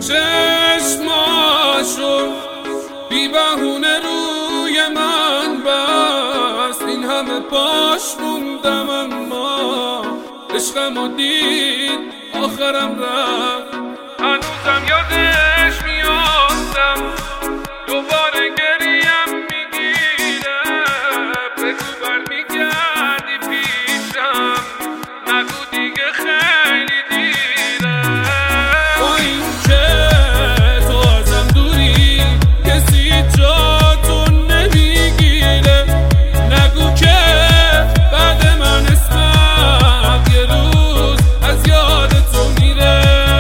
چشماشو بی بهونه روی من بست، این همه پاش موندم اما عشقمو دید آخرم رفت. هنوزم یادش میافتم، دوباره گریم میگیره، بگو برمیگردی پیشم، نگو دیگه خیلی دیره. با این که تو ازم دوری کسی جاتو نمیگیره، نگو که بعد من اسمم یه روز از یاد تو میره.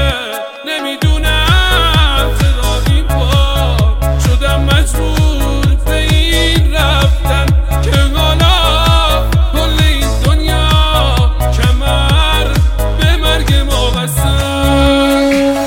نمیدونم چرا این بار شدم مجبور به این رفتن، که حالا کل این دنیا کمر به مرگ ما بستن.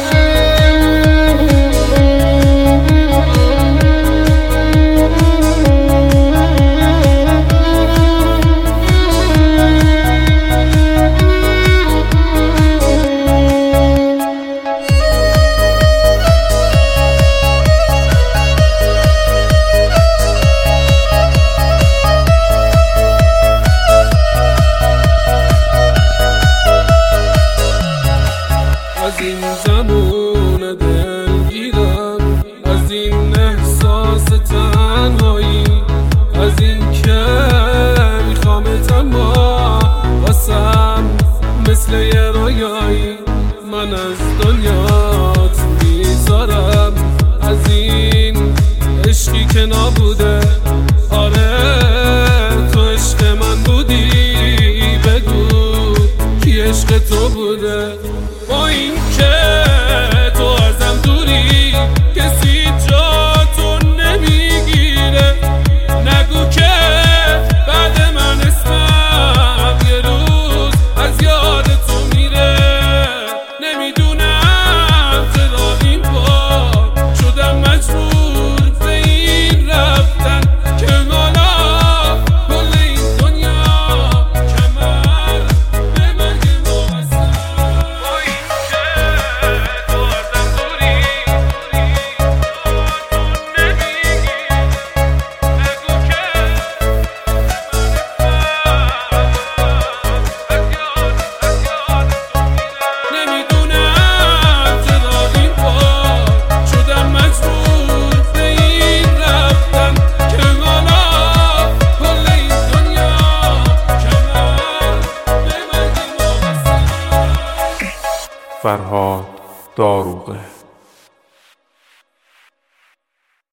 از این زمان دلگیرم، از این احساس تنهایی، از این که میخوامت اما واسم مثل یه رویایی. من از دنیات میذارم، از این عشقی که نابوده. آره تو عشق من بودی، بگو کی عشق تو بوده. با این که تو ازم دوری کسی جاتو نمیگیره، نگو که بعد من اسمم یه روز از یاد تو میره. نمیدونم چرا این بار شدم مجبور به این رفتن، که حالا کل این دنیا کمر به مرگ ما بستن. فرهاد داروغه.